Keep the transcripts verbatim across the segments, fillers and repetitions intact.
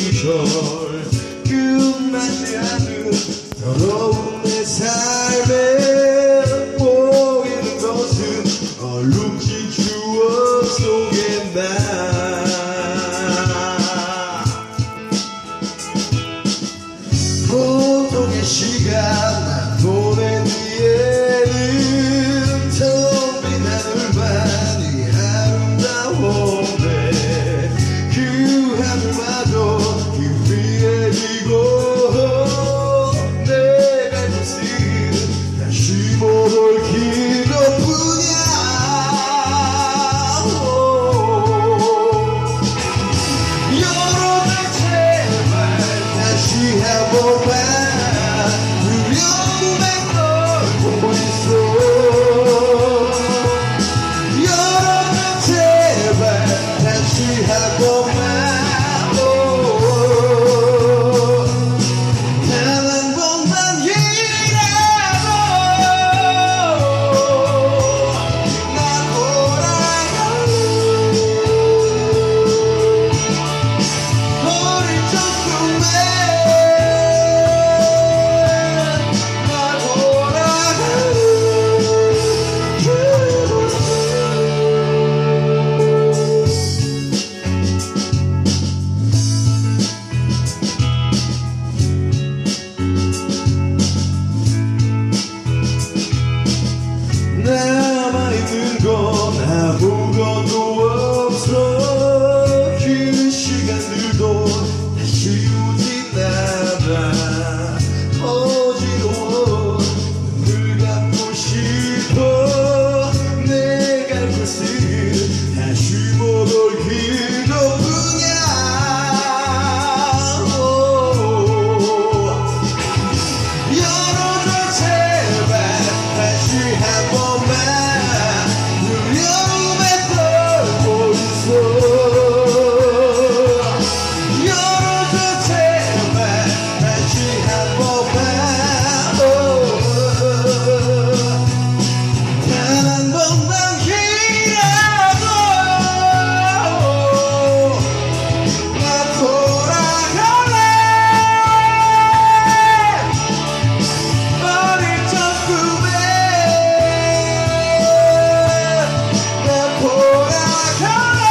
시절 끝나지 않은 더러운 내 삶에 보이는 것은 얼룩진 추억 속에 나 보통의 시간 난 보낸 뒤에는 텅 빈 하늘만이 아름다운데 그 하늘 봐도 그 위에 지고 내가 곳은 다시 못 올 기도뿐이야. 열어줘 제발 다시 한번만 두려움에 널 보고 있어. 열어줘 제발 다시 한번만 단 한 번만이라도 난 돌아갈래. 어릴 적 꿈에 난 돌아갈래. 남아있는 건 아무것도 없어. 그 시간들도 다시 오진 않아. 어지러워 눈을 감고 싶어. 내가 곳은 다시 못 올 그것뿐이야. 열어줘 제발 다시 한 번만 두려움에 떨고 있어. 열어줘 제발 다시 한 번만 단 한 번만이라도 나 돌아갈래. 어릴 적 꿈에 나 돌아갈래.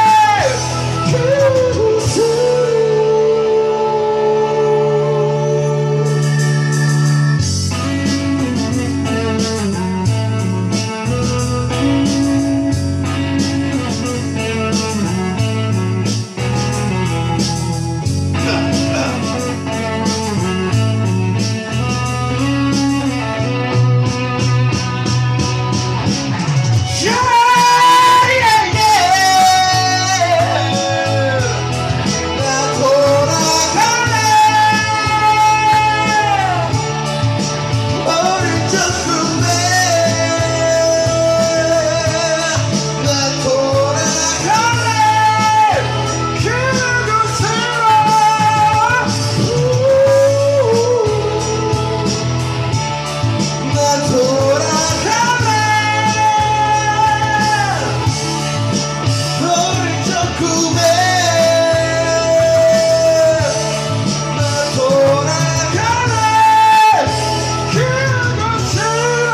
그곳에 나 돌아갈래. 어릴 적 꿈에 나 돌아갈래. 그곳으로 나 돌아갈래. 어릴 적 꿈에 나 돌아갈래. 그곳으로